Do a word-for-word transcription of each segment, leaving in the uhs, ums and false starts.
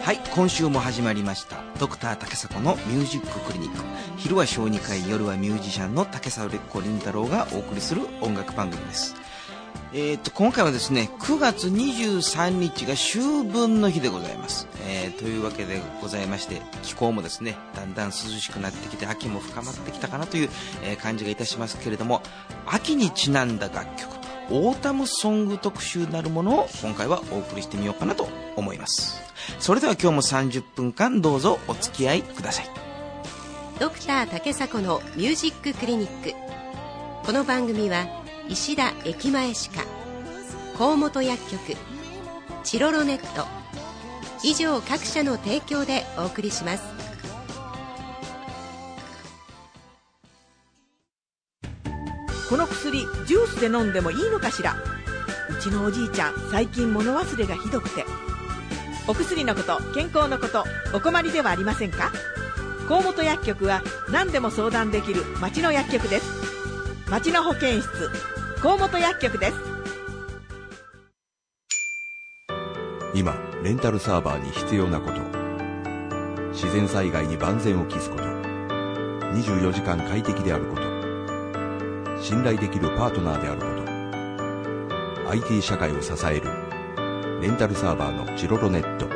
はい、今週も始まりましたドクター竹迫のミュージッククリニック。昼は小児科医、夜はミュージシャンの竹迫凛太郎がお送りする音楽番組です。えー、と今回はですね、くがつにじゅうさんにちが秋分の日でございます。えー、というわけでございまして、気候もですねだんだん涼しくなってきて、秋も深まってきたかなという、えー、感じがいたしますけれども、秋にちなんだ楽曲、オータムソング特集なるものを今回はお送りしてみようかなと思います。それでは今日もさんじゅっぷんかんどうぞお付き合いください。 ドクター竹迫のミュージッククリニック。この番組は石田駅前歯科、河本薬局、チロロネット以上各社の提供でお送りします。 この薬ジュースで飲んでもいいのかしら。うちのおじいちゃん最近物忘れがひどくて。お薬のこと、健康のこと、お困りではありませんか。河本薬局は何でも相談できる町の薬局です。町の保健室、河本薬局です。 今レンタルサーバーに必要なこと、自然災害に万全を期すこと、にじゅうよじかん快適であること、信頼できるパートナーであること、 アイティー 社会を支えるレンタルサーバーのチロロネット。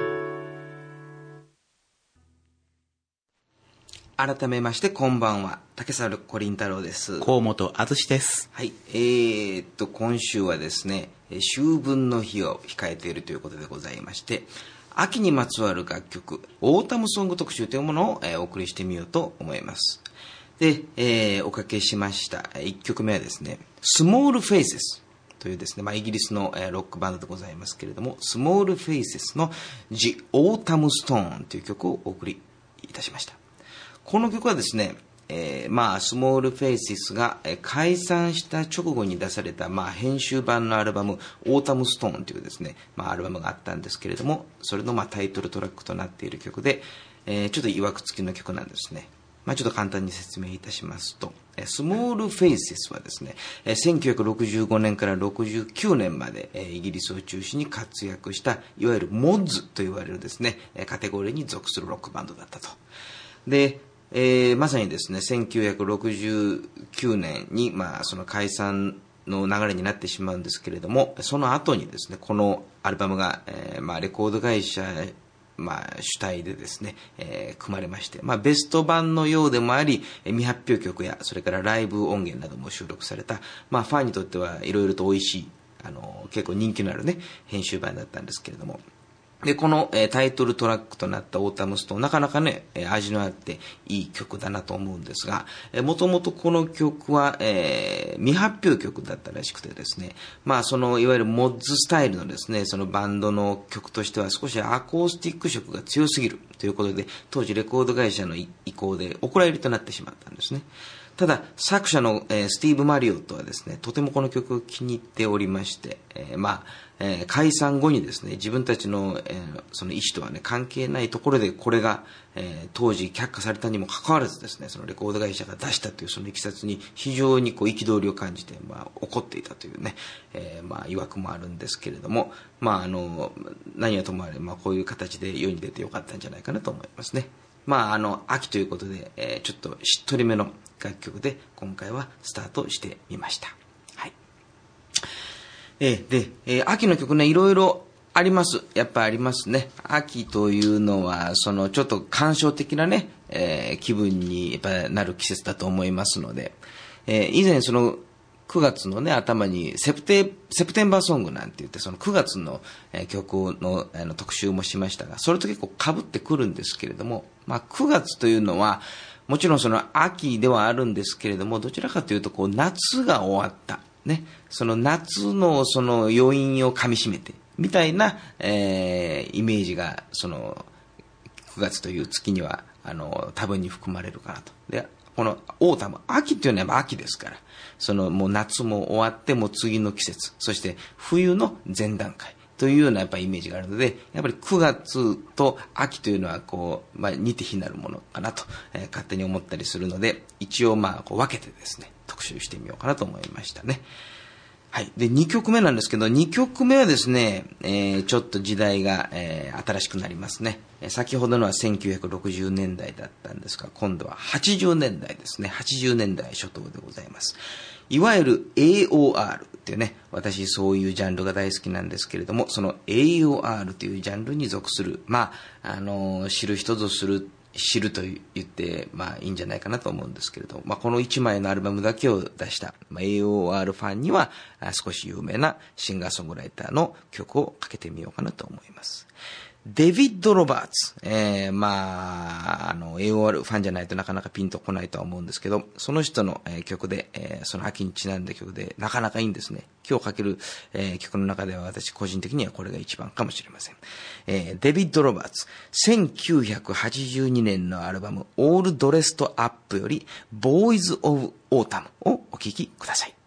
改めましてこんばんは、竹迫凛太郎です。 河本敦です。 はい、えー、っと今週はですね、秋分の日を控えているということでございまして、秋にまつわる楽曲、オータムソング特集というものを、えー、お送りしてみようと思います。で、えー、おかけしましたいっきょくめはですね、スモールフェイセスというですね、まあ、イギリスの、えー、ロックバンドでございますけれども、スモールフェイセスの The Autumn Stone という曲をお送りいたしました。この曲はですね、えー、まあスモールフェイセスが、えー、解散した直後に出された、まあ、編集版のアルバムオータムストーンというですね、まあ、アルバムがあったんですけれども、それの、まあ、タイトルトラックとなっている曲で、えー、ちょっといわくつきの曲なんですね。まあ、ちょっと簡単に説明いたしますと、スモールフェイセスはですね、せんきゅうひゃくろくじゅうごねんからろくじゅうきゅうねんまでイギリスを中心に活躍したいわゆるモッズといわれるですねカテゴリーに属するロックバンドだったと。で、えー、まさにですねせんきゅうひゃくろくじゅうきゅうねんに、まあ、その解散の流れになってしまうんですけれども、その後にですねこのアルバムが、えーまあ、レコード会社まあ、主体でですね、えー、組まれまして、まあ、ベスト版のようでもあり、未発表曲やそれからライブ音源なども収録された、まあ、ファンにとってはいろいろと美味しい、あの結構人気のあるね編集版だったんですけれども、でこの、えー、タイトルトラックとなったオータムストーン、なかなかね、えー、味のあっていい曲だなと思うんですが、もともとこの曲は、えー、未発表曲だったらしくてですね、まあそのいわゆるモッズスタイルのですねそのバンドの曲としては少しアコースティック色が強すぎるということで、当時レコード会社の意向でお蔵入りとなってしまったんですね。ただ作者の、えー、スティーブ・マリオットはですねとてもこの曲を気に入っておりまして、えー、まあ、えー、解散後にですね自分たちの、えー、その意思とはね関係ないところでこれが、えー、当時却下されたにもかかわらずですねそのレコード会社が出したというそのいきさつに非常にこう憤りを感じて、まあ、怒っていたというね、えー、まあ曰くもあるんですけれども、まああの何はともあれ、まあ、こういう形で世に出てよかったんじゃないかなと思いますね。まあ、あの秋ということで、えー、ちょっとしっとりめの楽曲で今回はスタートしてみました。はい。えー、で、えー、秋の曲ねいろいろあります。やっぱありますね。秋というのはそのちょっと感傷的なね、えー、気分にやっぱなる季節だと思いますので、えー、以前そのくがつのね頭にセプテセプテンバーソングなんて言ってそのくがつの曲のあの特集もしましたが、それと結構被ってくるんですけれども、まあくがつというのはもちろんその秋ではあるんですけれども、どちらかというとこう夏が終わったね、その夏のその余韻をかみしめてみたいな、えー、イメージがそのくがつという月にはあの多分に含まれるかなと。でこのオータム、秋っていうのは秋ですから、そのもう夏も終わってもう次の季節、そして冬の前段階というようなやっぱりイメージがあるので、やっぱりくがつと秋というのはこう、まあ、似て非なるものかなと、えー、勝手に思ったりするので、一応まあこう分けてですね特集してみようかなと思いましたね。 はい。で、にきょくめなんですけど、にきょくめはですね、えー、ちょっと時代が、えー、新しくなりますね。えー、先ほどのはせんきゅうひゃくろくじゅうねんだいだったんですが、今度ははちじゅうねんだいですね。はちじゅうねんだい初頭でございます。いわゆる エーオーアール っていうね、私そういうジャンルが大好きなんですけれども、その エーオーアール というジャンルに属する、まあ、あのー、知る人ぞ知る、知ると言って、まあいいんじゃないかなと思うんですけれど、まあこのいちまいのアルバムだけを出した、まあ、エーオーアール ファンには少し有名なシンガーソングライターの曲をかけてみようかなと思います。デビッド・ロバーツ。えー、まあ、あの、エーオーアール ファンじゃないとなかなかピンとこないとは思うんですけど、その人の、えー、曲で、えー、その秋にちなんだ曲で、なかなかいいんですね。今日かける、えー、曲の中では私個人的にはこれが一番かもしれません。えー、デビッド・ロバーツ。せんきゅうひゃくはちじゅうにねんのアルバム、オール・ドレスト・アップより、ボーイズ・オブ・オータムをお聴きください。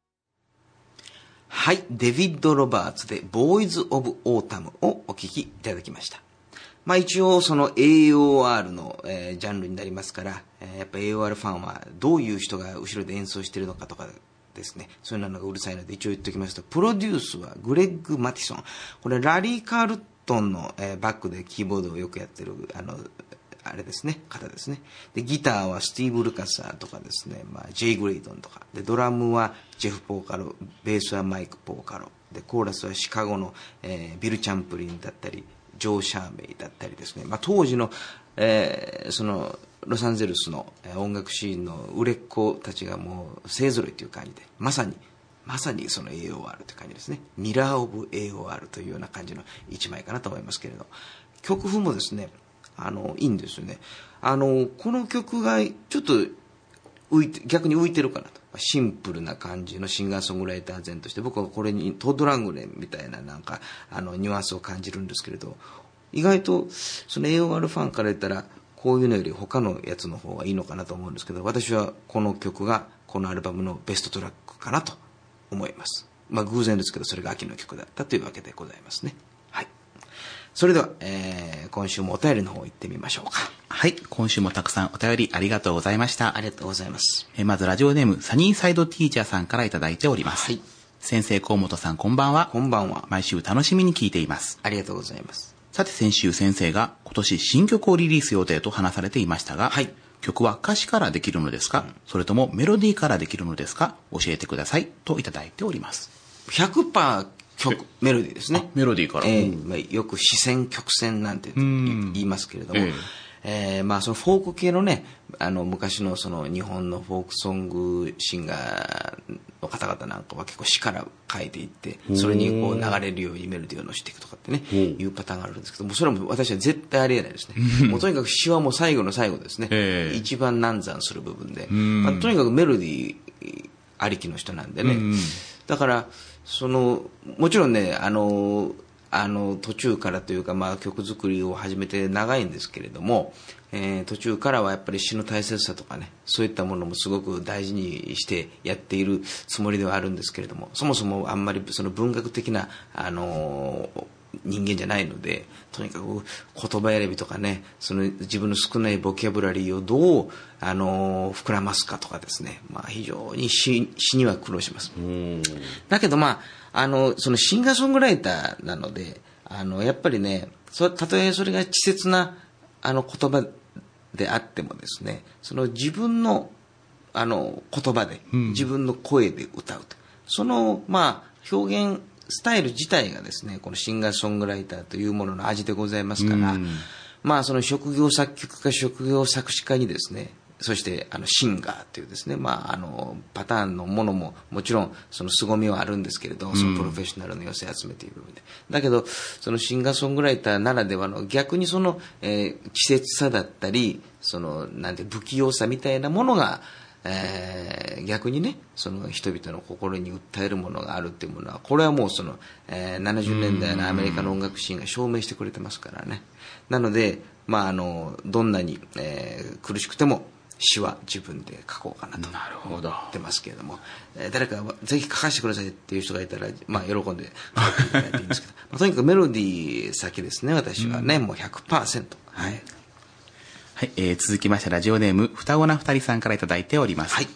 はい。デビッド・ロバーツで、ボーイズ・オブ・オータムをお聴きいただきました。まあ一応その エーオーアール の、えー、ジャンルになりますから、えー、やっぱ エーオーアール ファンはどういう人が後ろで演奏しているのかとかですね、そういうのがうるさいので一応言っておきますと、プロデュースはグレッグ・マティソン。これラリー・カールトンの、えー、バックでキーボードをよくやってる、あの、あれですね、方ですね。で、ギターはスティーブ・ルカサーとかですね、まあ、ジェイ・グレイドンとか。で、ドラムはジェフ・ポーカロ、ベースはマイク・ポーカロ。で、コーラスはシカゴの、えー、ビル・チャンプリンだったり、ジョー・シャーメイだったりですね。まあ、当時の、えー、その、ロサンゼルスの音楽シーンの売れっ子たちがもう勢揃いという感じで、まさに、まさにその エーオーアール という感じですね。ミラー・オブ・エーオーアール というような感じの一枚かなと思いますけれど、曲風もですね、あの、いいんですよね。あの、この曲がちょっと浮いて、逆に浮いてるかなと。シンプルな感じのシンガーソングライター前として、僕はこれにトッド・ラングレンみたいななんか、あの、ニュアンスを感じるんですけれど、意外と、その エーオーアール ファンから言ったら、こういうのより他のやつの方がいいのかなと思うんですけど、私はこの曲がこのアルバムのベストトラックかなと思います。まあ偶然ですけど、それが秋の曲だったというわけでございますね。はい。それでは、えー、今週もお便りの方行ってみましょうか。 はい。今週もたくさんお便りありがとうございました。 ありがとうございます。 えー、まずラジオネーム、サニーサイドティーチャーさんからいただいております。はい。先生、河本さん、こんばんは。 こんばんは。 毎週楽しみに聞いています。 ありがとうございます。 さて、先週先生が今年新曲をリリース予定と話されていましたが、はい。曲は歌詞からできるのですか、うん、それともメロディーからできるのですか、教えてくださいといただいております。 ひゃくパーセント曲、メロディーですね。 メロディーから。 えーまあ、よく視線曲線なんて言いますけれども、えーえー、まあそのフォーク系のね、あの昔のその日本のフォークソングシンガーの方々なんかは結構詩から書いていって、それにこう流れるようにメロディーを乗せていくとかってね、いうパターンがあるんですけども、それはもう私は絶対ありえないですね。もうとにかく詩はもう最後の最後ですね。えー、一番難産する部分で、まあ、とにかくメロディーありきの人なんでね。だからそのもちろんね、あのあの途中からというか、まあ、曲作りを始めて長いんですけれども、えー、途中からはやっぱり詩の大切さとかね、そういったものもすごく大事にしてやっているつもりではあるんですけれども、そもそもあんまりその文学的な、あの人間じゃないので、とにかく言葉選びとかね、その自分の少ないボキャブラリーをどう、あの膨らますかとかですね、まあ、非常に詩、詩には苦労します。だけどまあ、あのそのシンガーソングライターなので、あのやっぱりね、そたとえそれが稚拙なあの言葉であってもですね、その自分のあの言葉で、自分の声で歌うと、そのまあ表現スタイル自体がですね、このシンガーソングライターというものの味でございますから、まあその職業作曲家、職業作詞家にですね、そしてあのシンガーというですね、まああのパターンのものももちろんその凄みはあるんですけれど、そのプロフェッショナルの寄せ集めている部分で、だけどそのシンガーソングライターならではの逆にその、えー、稚拙さだったり、そのなんて不器用さみたいなものが、えー、逆にね、その人々の心に訴えるものがあるっていうものは、これはもうその、えー、ななじゅうねんだいのアメリカの音楽シーンが証明してくれてますからね。なので、まああのどんなに、えー、苦しくても詩は自分で書こうかなと思ってますけれども、えー、誰かぜひ書かせてくださいっていう人がいたら、まあ喜んで書いていただいていいんですけど、まあ、とにかくメロディー先ですね、私はね、もう ひゃくパーセント。はい。 はい、えー、続きましてラジオネーム双子な二人さんからいただいております。はい。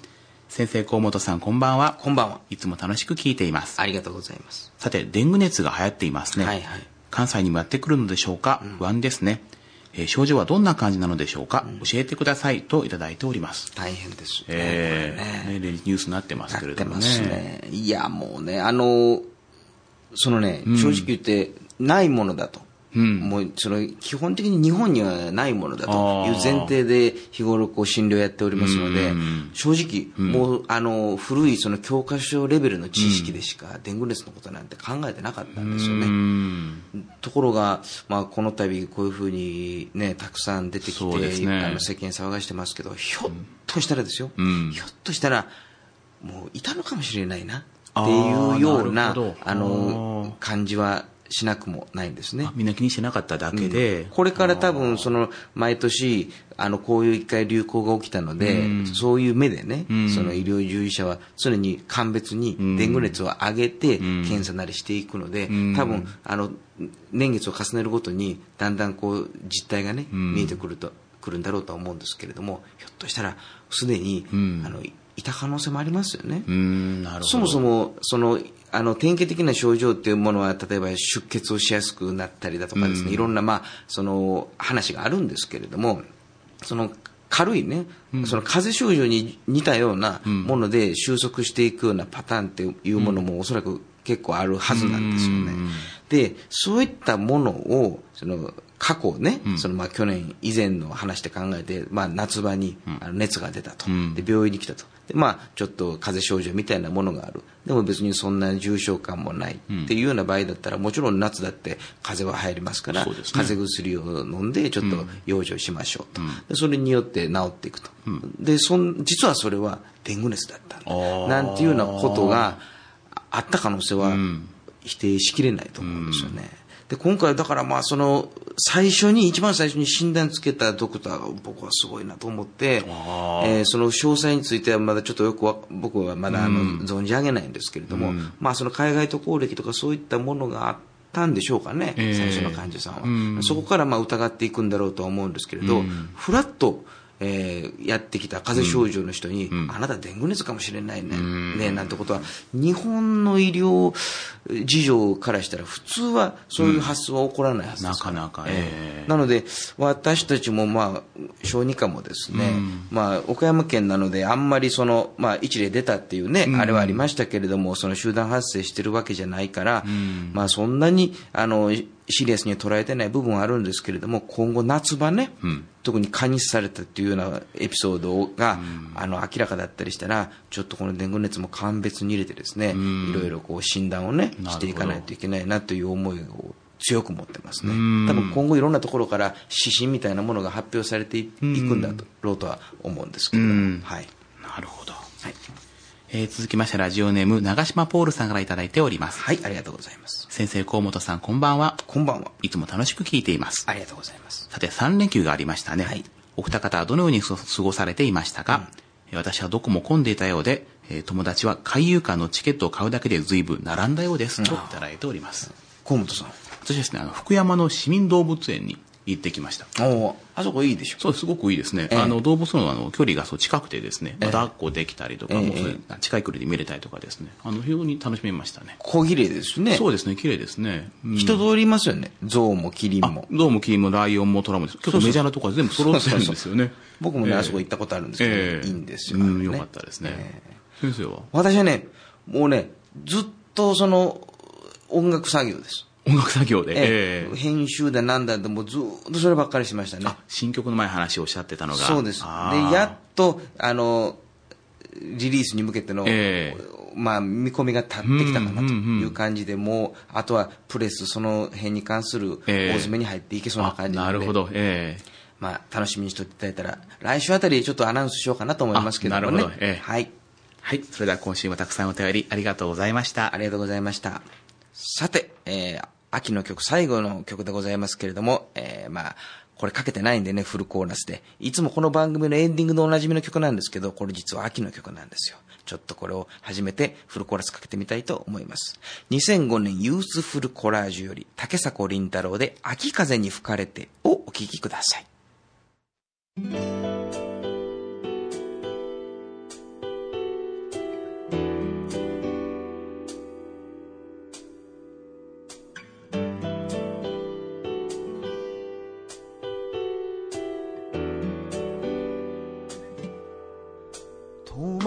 先生、河本さん、こんばんは。 こんばんは。 いつも楽しく聞いています。 ありがとうございます。 さて、デング熱が流行っていますね。 はいはい。 関西にもやってくるのでしょうか、うん、不安ですね。えー、症状はどんな感じなのでしょうか、うん、教えてくださいといただいております。 大変です、ね。 えー、ね、ニュースになってますけれどもね。なってますね。 いや、もうね、あの、そのね、うん、正直言って、ないものだと。うん、もうその基本的に日本にはないものだという前提で日頃こう診療やっておりますので、正直もうあの古いその教科書レベルの知識でしかデング熱のことなんて考えてなかったんですよね。ところが、まあ、この度こういうふうにねたくさん出てきて、ね、あの世間騒がしてますけど、ひょっとしたらですよ、うん、ひょっとしたらもういたのかもしれないなっていうようなあの感じはしなくもないんですね。 みんな気にしてなかっただけで、 うん、これから多分その毎年あのこういう一回流行が起きたので、うん、そういう目でね、うん、その医療従事者は常に鑑別にデング熱を上げて検査なりしていくので、うん、多分あの年月を重ねるごとにだんだんこう実態がね、うん、見えてくるとくるんだろうとは思うんですけれども、ひょっとしたらすでに、うん、あのいた可能性もありますよね。 うん、なるほど。 そもそもそのあの典型的な症状っていうものは例えば出血をしやすくなったりだとかですね、うん、いろんな、まあ、その話があるんですけれども、その軽いね、うん、その風邪症状に似たようなもので収束していくようなパターンっていうものもおそらく結構あるはずなんですよね。うん、でそういったものをその過去ね、うん、そのまあ去年以前の話で考えて、まあ、夏場にあの熱が出たと、うん、で病院に来たと、でまあちょっと風邪症状みたいなものがある、でも別にそんな重症感もないっていうような場合だったら、もちろん夏だって風邪は入りますから、そうですね、風邪薬を飲んでちょっと養生しましょうと、うん、でそれによって治っていくと、うん、でそん実はそれはデング熱だったんだなんていうようなことがあった可能性は否定しきれないと思うんですよね。うんで今回だからまあその最初に一番最初に診断つけたドクターが僕はすごいなと思って、えー、その詳細についてはまだちょっとよくわ僕はまだあの存じ上げないんですけれども、うん、まあその海外渡航歴とかそういったものがあったんでしょうかね、えー、最初の患者さんは、うん、そこからまあ疑っていくんだろうとは思うんですけれど、うん、フラッとえー、やってきた風邪症状の人に、うん、あなたデング熱かもしれないね、うん、ねなんてことは日本の医療事情からしたら普通はそういう発想は起こらないはずですから、 うん、なかなか、えー、 なので私たちもまあ小児科もですね、うん、まあ岡山県なのであんまりその、まあ、一例出たっていうね、うん、あれはありましたけれども、その集団発生してるわけじゃないから、うん、まあそんなにあのシリアスに捉えてない部分はあるんですけれども、今後夏場ね、うん、特に蚊に刺されたっていうようなエピソードが、うん、あの明らかだったりしたら、ちょっとこのデング熱も鑑別に入れてですね、うん、いろいろこう診断をねしていかないといけないなという思いを強く持ってますね。多分今後いろんなところから指針みたいなものが発表されていくんだろうとは思うんですけど、はい。 なるほど。はい。えー、続きましてラジオネーム長島ポールさんからいただいております。 はい、ありがとうございます。 先生、河本さん、こんばんは。 こんばんは。 いつも楽しく聞いています。 ありがとうございます。 さて、さん連休がありましたね。はい。お二方はどのように過ごされていましたか？うん、私はどこも混んでいたようで、えー、友達は海遊館のチケットを買うだけで随分並んだようです、うん、といただいております。 河本さん。 私ですね、あの福山の市民動物園に行ってきました。 おあそこいいでしょ。 そう、すごくいいですね。えー、あの動物のあの距離がそう近くてですね、まあ、抱っこできたりとか、えー、もうそういう近い距離で見れたりとかですね、あの非常に楽しめましたね。 小綺麗ですね。 そうですね、綺麗ですね。 うん、人通りいますよね。象もキリンも。 象もキリンもライオンもトラも結構メジャーなところは全部揃ってるんですよね。そうそうそう、 僕もね、えー、あそこ行ったことあるんですけど、えー、いいんですよ、ね。うん、 よかったですね。えー、先生は？ 私はね、もうね、ずっとその音楽作業です。 音楽作業で、 ええ、編集だなんだでもうずっとそればっかりしましたね。 あ、新曲の前話をおっしゃってたのが。 そうです。でやっとあのリリースに向けての、えー、まあ見込みが立ってきたかなという感じで、うんうんうん、もうあとはプレスその辺に関する大詰めに入っていけそうな感じなので、 えー、なるほど、えー、 まあ楽しみにしていただいたら来週あたりちょっとアナウンスしようかなと思いますけどもね。 なるほど、えー、 はいはい。それでは今週もたくさんお便りありがとうございました。 ありがとうございました。さて、えー秋の曲最後の曲でございますけれども、えー、まあこれかけてないんでね、フルコーラスでいつもこの番組のエンディングでおなじみの曲なんですけど、これ実は秋の曲なんですよ。ちょっとこれを初めてフルコーラスかけてみたいと思います。にせんごねんユースフルコラージュより竹迫倫太郎で秋風に吹かれてをお聴きください。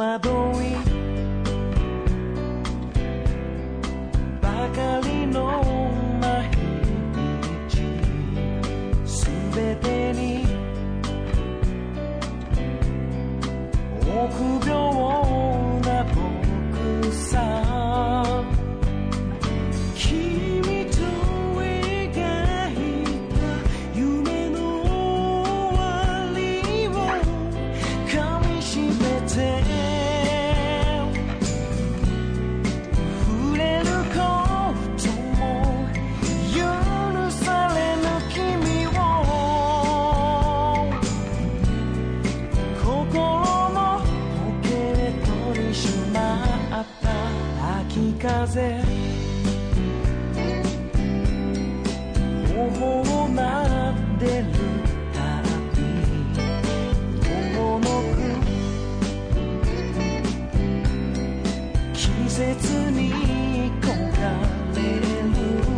惑いばかりの毎日すべてに臆病な僕さ君と描いた夢の終わりをかみしめて触れることも許されぬ君を心のポケットにしまった秋風頬をなでるたび遠のく季節に焦がれる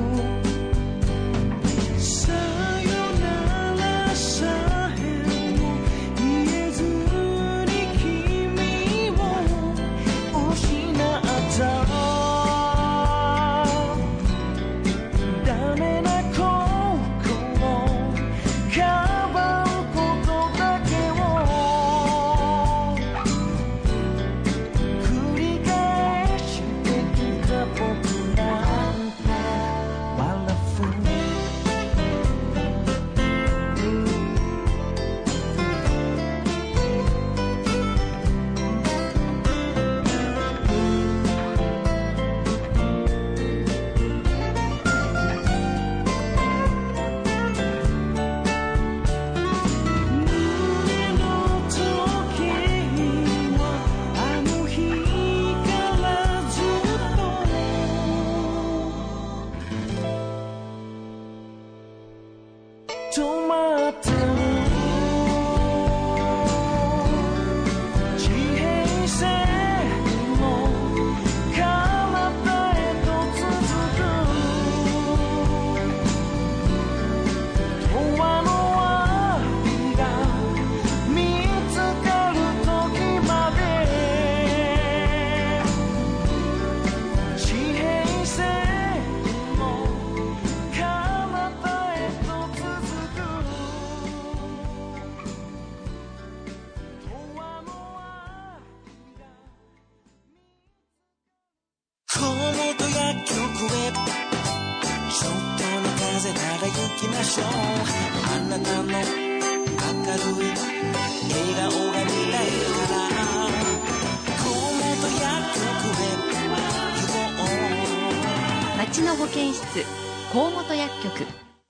さよならさえも言えずに君を失ったダメな心かばうことだけを繰り返してきた僕なんて笑う胸の時はあの日からずっと止まってる地平線の彼方へと続く永遠の愛が見つかる時まで地平線の彼方へと続く永遠の愛が河本薬局へちょっとの風なら行きましょうあなたの明るい笑顔が見たいから河本薬局へ行こう町の保健室河本薬局。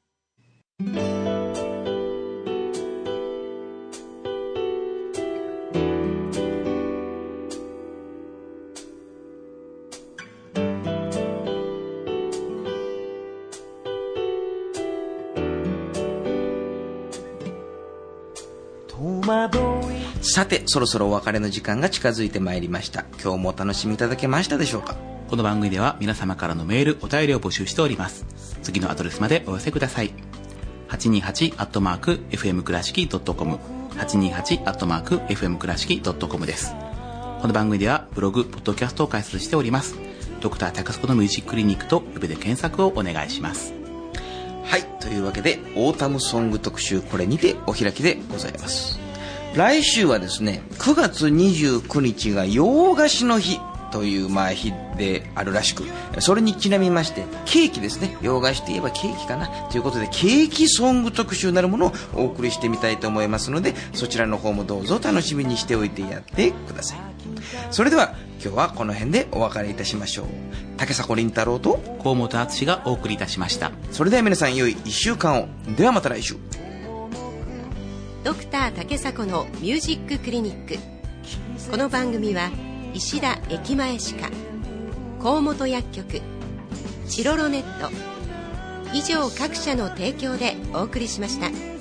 戸惑いさて、そろそろお別れの時間が近づいてまいりました。今日もお楽しみいただけましたでしょうか。 この番組では皆様からのメールお便りを募集しております。次のアドレスまでお寄せください。はちにーはちアットマークエフエム倉敷ドットコム はちにーはちアットマークエフエム倉敷ドットコム です。この番組ではブログポッドキャストを開設しております。ドクター高須のミュージッククリニックとウェブで検索をお願いします。 はい、というわけでオータムソング特集、これにてお開きでございます。来週はですね、くがつにじゅうくにちが洋菓子の日というまあ日であるらしく、それにちなみましてケーキですね、洋菓子といえばケーキかなということで、ケーキソング特集なるものをお送りしてみたいと思いますので、そちらの方もどうぞ楽しみにしておいてやってください。それでは今日はこの辺でお別れいたしましょう。竹迫倫太郎と河本敦がお送りいたしました。 それでは皆さん良いいっしゅうかんを。ではまた来週。 ドクター竹迫のミュージッククリニック。この番組は石田駅前歯科、河本薬局、チロロネット以上各社の提供でお送りしました。